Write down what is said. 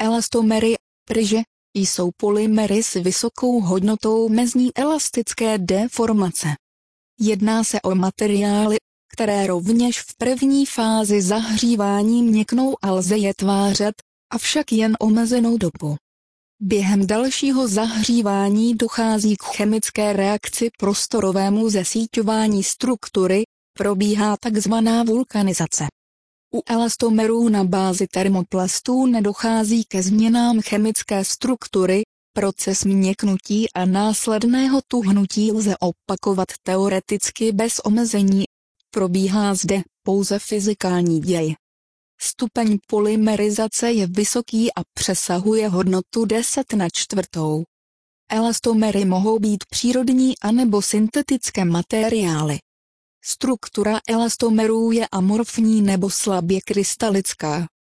Elastomery, pryže, jsou polymery s vysokou hodnotou mezní elastické deformace. Jedná se o materiály, které rovněž v první fázi zahřívání měknou a lze je tvářet, avšak jen omezenou dobu. Během dalšího zahřívání dochází k chemické reakci prostorovému zesíťování struktury, probíhá takzvaná vulkanizace. U elastomerů na bázi termoplastů nedochází ke změnám chemické struktury, proces měknutí a následného tuhnutí lze opakovat teoreticky bez omezení. Probíhá zde pouze fyzikální děj. Stupeň polymerizace je vysoký a přesahuje hodnotu 10⁴. Elastomery mohou být přírodní anebo syntetické materiály. Struktura elastomerů je amorfní nebo slabě krystalická.